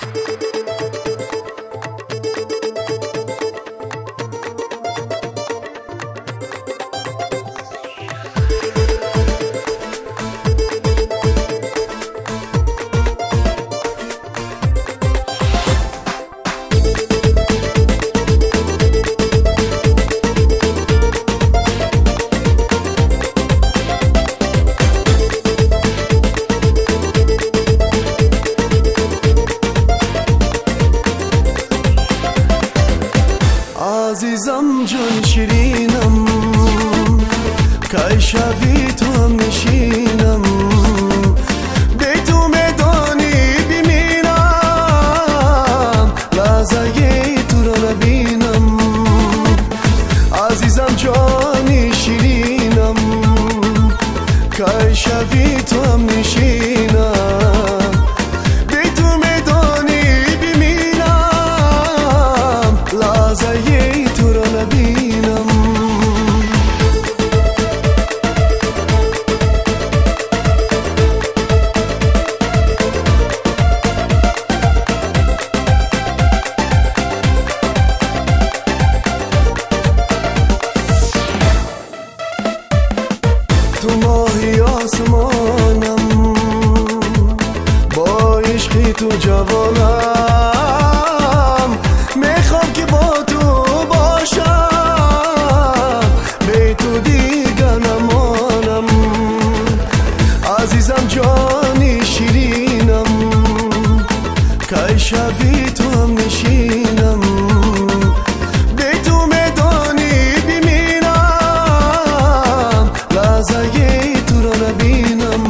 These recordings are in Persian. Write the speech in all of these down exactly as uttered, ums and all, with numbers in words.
عزیزم جان شیرینم که شبی تو هم نشینم به تو میدانی بمیرم لحظه تو را نبینم عزیزم جان شیرینم که شبی تو هم نشینم به تو میدانی بمیرم لحظه تو را نبینم تو ماهی آسمانم با عشقی تو جوانم میخوام که با تو باشم به تو دیگر نمانم عزیزم جانی شیرینم که شبی تو هم نشینم به تو میدانی بمیرم لحظه تو را نبینم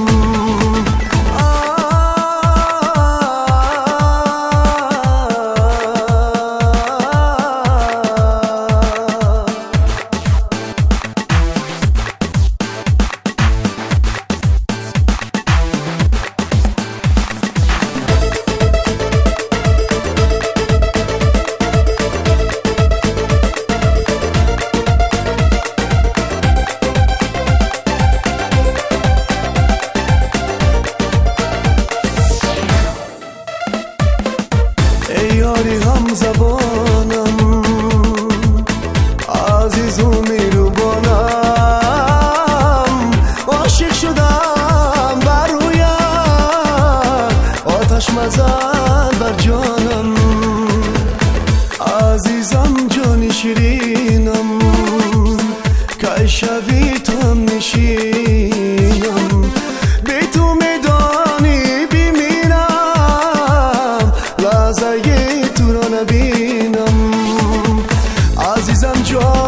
یاری هم زبانم عزیز و میروبانم عاشق شدم بر رویت آتش مزن بر جانم عزیزم جان شیرینم که شبی تو هم نشینم به تو میدانی بمیرم لحظه تو را نبینم عزیزم جان